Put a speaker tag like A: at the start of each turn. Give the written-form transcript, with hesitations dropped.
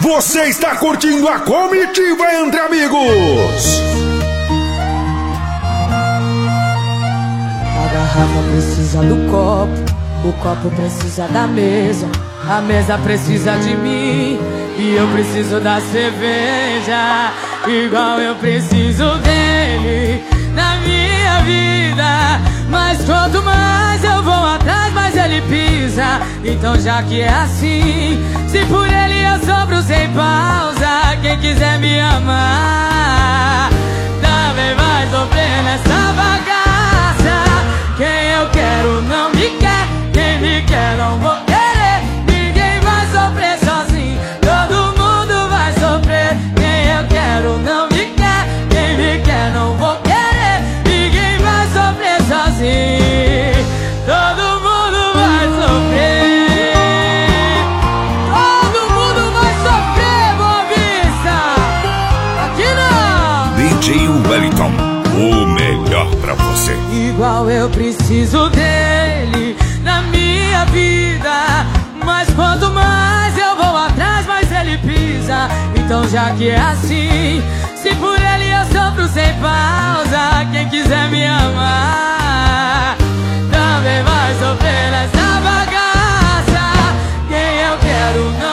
A: Você está curtindo a Comitiva Entre Amigos.
B: A garrafa precisa do copo, o copo precisa da mesa, a mesa precisa de mim e eu preciso da cerveja, igual eu preciso dele na minha vida. Mas quanto mais eu vou atrás, mais ele pisa. Então já que é assim, se por ele eu sofro sem pausa, quem quiser me amar também vai sofrer nessa bagaça. Quem eu quero não me quer, quem me quer não vou querer. Ninguém vai sofrer sozinho, todo mundo vai sofrer. Quem eu quero não me quer, quem me quer não vou querer. Ninguém vai sofrer sozinho, todo mundo vai sofrer. Todo mundo vai sofrer, Boa Vista. Aqui não.
A: DJ Wellington, o melhor pra você.
B: Igual eu preciso dele na minha vida. Mas quanto mais eu vou atrás, mais ele pisa. Então já que é assim, se por ele eu sofro sem pausa, quem quiser me amar também vai sofrer nessa bagaça. Quem eu quero não